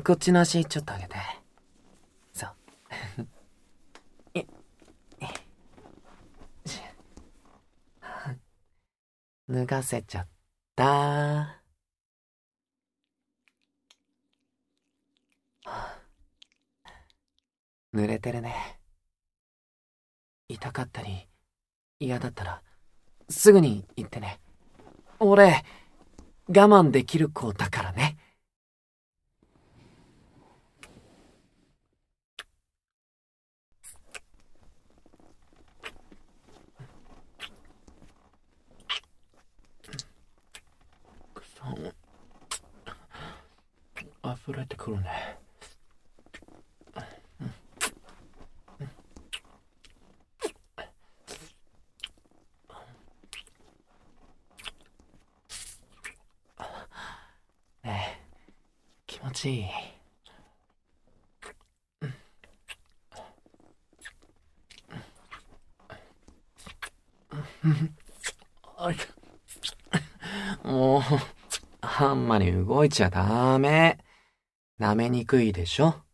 こっちの足ちょっと上げて。そう。脱がせちゃった。濡れてるね。痛かったり嫌だったらすぐに言ってね。俺、我慢できる子だからね。溢れてくるね。ねえ、気持ちいい。もう、あんまり動いちゃダメ。舐めにくいでしょ。